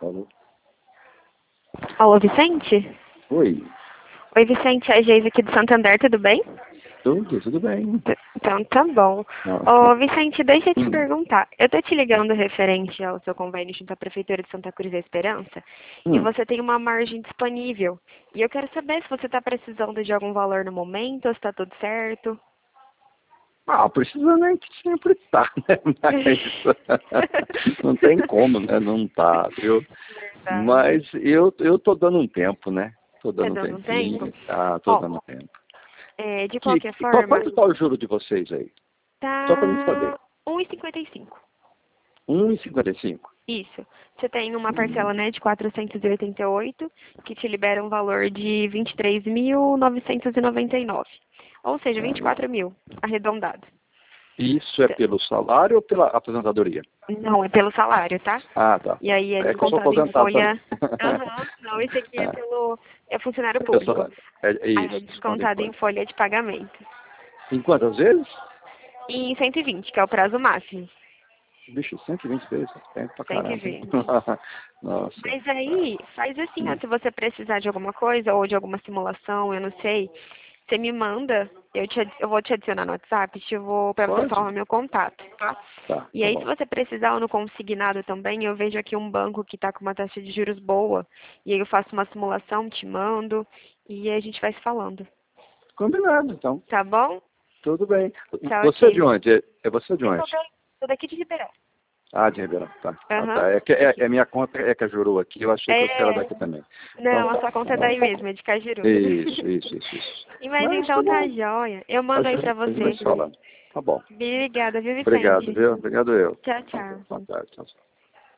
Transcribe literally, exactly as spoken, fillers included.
Falou. Alô, Vicente? Oi. Oi, Vicente, é a Geise aqui do Santander, tudo bem? Tudo, tudo bem. T- Então, tá bom. Nossa. Ô, Vicente, deixa eu te Hum. perguntar. Eu tô te ligando referente ao seu convênio junto à Prefeitura de Santa Cruz da Esperança e Hum. você tem uma margem disponível. E eu quero saber se você tá precisando de algum valor no momento ou se tá tudo certo. Ah, precisa nem que sempre tá, né? Mas não tem como, né? Não tá, viu? Tá. Mas eu, eu tô dando um tempo, né? Tô Tá dando um dando um tempinho, tempo? tá? Tô Ó, dando um tempo. é, de Que, qualquer que, qual, forma, quanto tá o juro de vocês aí? Só pra mim saber. tá um e cinquenta e cinco. um e cinquenta e cinco. Isso. Você tem uma Hum. parcela, né, de quatrocentos e oitenta e oito, que te libera um valor de vinte e três mil novecentos e noventa e nove. Ou seja, vinte e quatro mil, arredondado. Isso é pelo salário ou pela aposentadoria? Não, é pelo salário, tá? Ah, tá. E aí é É que eu sou descontado em aposentado também. folha. Aham. Não, esse aqui é pelo. É funcionário Eu sou, público. é, é Aí é isso, desconto em descontado em folha. folha de pagamento. Em quantas vezes? E em cento e vinte, que é o prazo máximo. Bicho, cento e vinte vezes. Tempo pra cento e caramba. vinte. Nossa. Mas aí, faz assim, ó, Hum. se você precisar de alguma coisa ou de alguma simulação, eu não sei, você me manda, eu, te, ad- eu vou te adicionar no WhatsApp, te vou para você Pode? falar meu contato, tá? Tá, E tá aí, se bom. você precisar ou no consignado também, eu vejo aqui um banco que está com uma taxa de juros boa, e aí eu faço uma simulação, te mando, e aí a gente vai se falando, Combinado, então. tá bom? Tudo bem. Tá Você é de ok. onde? É é você de Eu onde? sou, da, sou daqui de Ribeirão. Ah, de Ribeirão. Tá. Ah, Aham. tá. É, que, é, é minha conta é que jurou aqui. Eu achei que você era É, daqui também. Então não, a tá. sua conta é daí mesmo, é de Cajiru. Isso, isso, isso, isso. E mas Mas tá então tá bom. jóia. Eu A mando aí pra gente, a gente vai você. se falando. Tá bom. Obrigada, viu, Obrigado, Vicente? viu? Obrigado eu. Tchau, tchau. Boa tarde. Tchau, tchau.